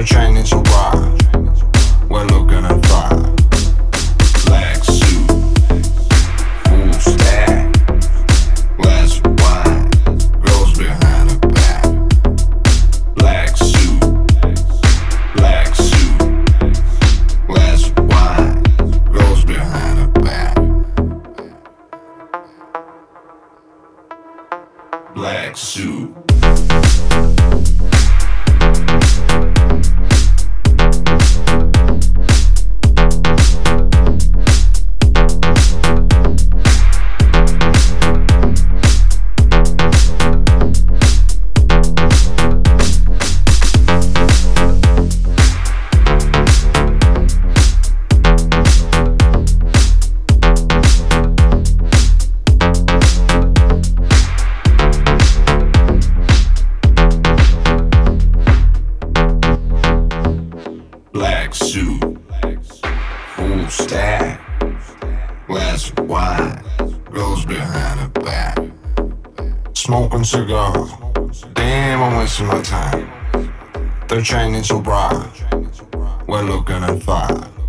They're training to rock. We're looking at fire. Black suit, full stack, glass of wine, girls behind the back. Black suit, glass of wine, girls behind the back. Black suit. Black suit, full stack, glass of wine, goes behind the back. Smoking cigars, damn, I'm wasting my time. They're training to rock, we're looking at fire.